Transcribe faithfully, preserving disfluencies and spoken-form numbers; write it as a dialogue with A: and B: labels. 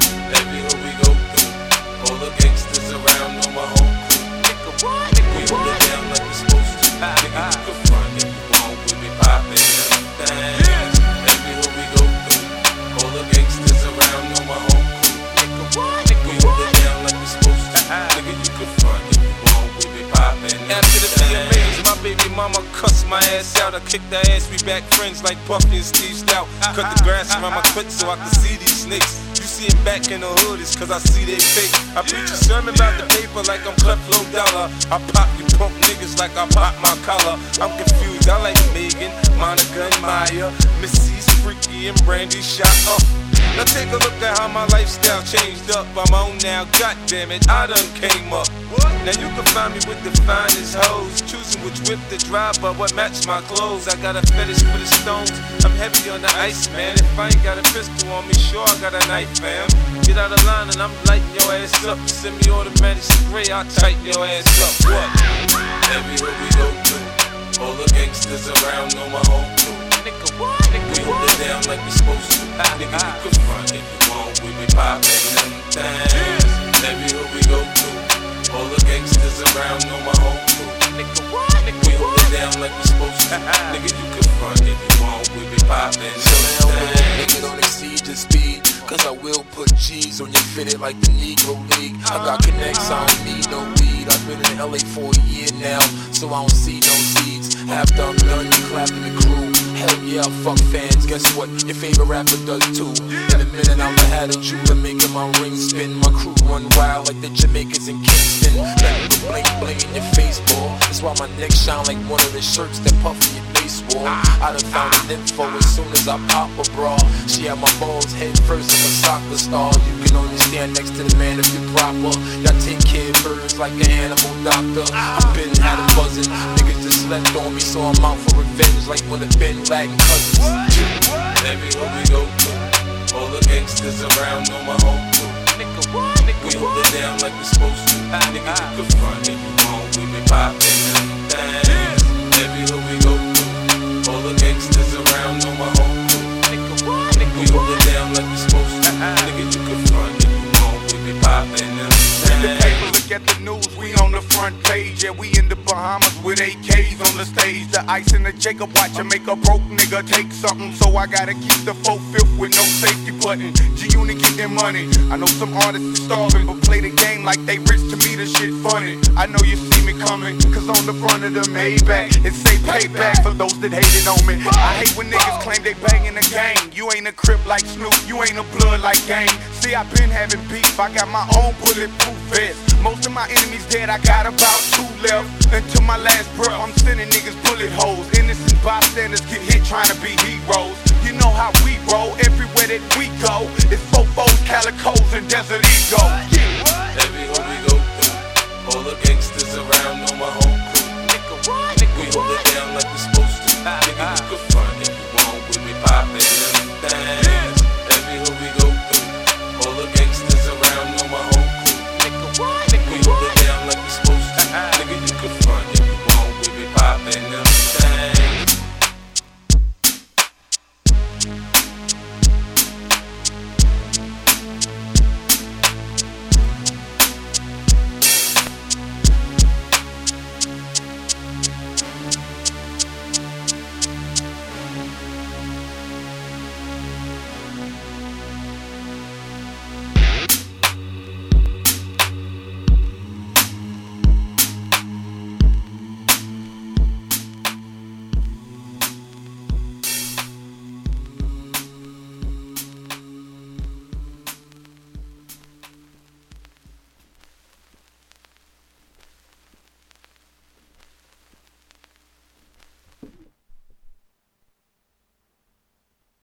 A: Every hood we go through, all the gangsters around know my whole crew. Nigga, what? Nigga, we hold it down like we supposed to. Nigga, you can front if you want, we be poppin' them things. Every hood we go through, all the gangsters around know my whole crew. Nigga, what? Nigga, we hold it down like we supposed to. Nigga, you can front if you want, we be poppin' them things. After the V M As, my baby mama cussed my ass out. I kicked her ass, we back friends like Buffy and Steve Stout. Cut the grass around my clit so I can see these snakes. You see him back in the hood, it's cause I see they fake. I preach a sermon about the paper like I'm Creflo Dollar. I pop you punk niggas like I pop my collar. I'm confused, I like Megan, Monica and Maya, Missy's freaky and Brandy shot up. Now take a look at how my lifestyle changed up. I'm on now, goddammit, I done came up. Now you can find me with the finest hoes, choosing which whip to drive, but what match my clothes. I got a fetish for the stones, I'm heavy on the ice, man. If I ain't got a pistol on me, sure I got a knife, fam. Get out of line and I'm lighting your ass up. Send me automatic spray, I'll tighten your ass up. What? Every hood we go through, all the gangsters around know my whole crew. Nigga, what? Nigga, we hold it down like we supposed to. Nigga, you can front if you want, we be poppin' them things. Every hood we go through, all the gangsters around know my whole crew. Nigga, what? Nigga, we hold it down like we supposed to. Nigga, you can front if you want, we be poppin' them things.
B: Nigga, don't exceed the speed, cause I will put G's on your fitted like the Negro League. I got connects, I don't need no weed. I've been in L A for a year now, so I don't see no seeds. After I'm done, you clapping the crew. Hell yeah, fuck fans, guess what? Your favorite rapper does too. In a minute, I'ma have a jeweler making my ring spin. My crew run wild like the Jamaicans in Kingston. Let me bling bling in your face, boy. That's why my neck shine like one of the shirts that Puffy and Bass wore. I done found an info as soon as I pop a bra. She had my balls head first like a soccer star. You can only stand next to the man if you're proper. Y'all take care of birds like an animal doctor. I've been had them buzzing. Niggas just slept on me, so I'm out for revenge like one of Ben Laden cousins.
A: Every hood we go through, all the gangsters around know my whole crew. Nigga, what? Nigga, we hold it down like we supposed to. Nigga, you can front if you want, we be poppin' them things. Every hood we go through, all the gangsters around know my whole crew. Nigga, what? Nigga, we hold it down like we supposed to. Nigga, you can front if you want, we be poppin' them
C: Read the paper,
A: things.
C: look at the news, we on the front page. Yeah, we in the Bahamas with A Ks on the stage. The ice in the Jacob watch and make a broke nigga take something. So I gotta keep the four-fifth with no safety button. G-Unit getting money. I know some artists is starving, but play the game like they rich. To me, the shit funny. I know you see me coming, cause on the front of the Maybach, it say payback for those that hated on me. I hate when niggas claim they bangin' the gang. You ain't a crip like Snoop, you ain't a blood like Gang. See, I been having beef, I got my own bulletproof vest. Most of my enemies dead, I got about two left. Until my last breath, I'm sending niggas bullet holes. Innocent bystanders get hit trying to be heroes. You know how we roll, everywhere that we go. It's fofos, calicos, and Desert Eagles.